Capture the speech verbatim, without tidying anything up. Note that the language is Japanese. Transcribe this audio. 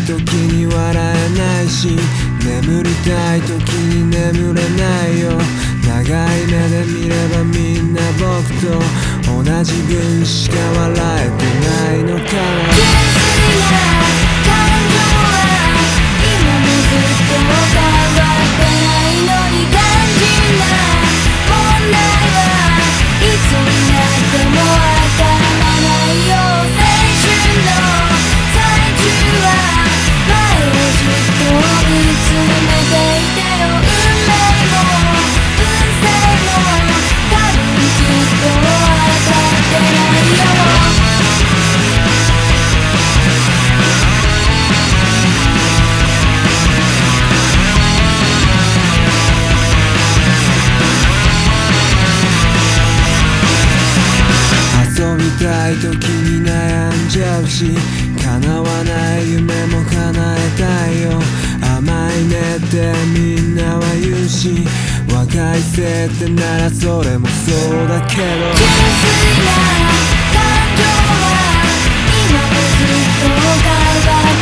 時に笑えないし、眠りたい時に眠れないよ。長い目で見ればみんな僕と同じ分しか笑えてないのかな。純粋な感情は今もずっと変わってないのに、肝心な問題はいつになってもわからないよ。青春の最中は前をずっと見つめていてよ。運命も運勢も多分きっとわかってないよ。遊びたい時に悩んじゃうし、叶わない夢も叶えたいよ。甘いねってみんなは言うし、若い設定ならそれもそうだけど、純粋な感情は今もずっと変わって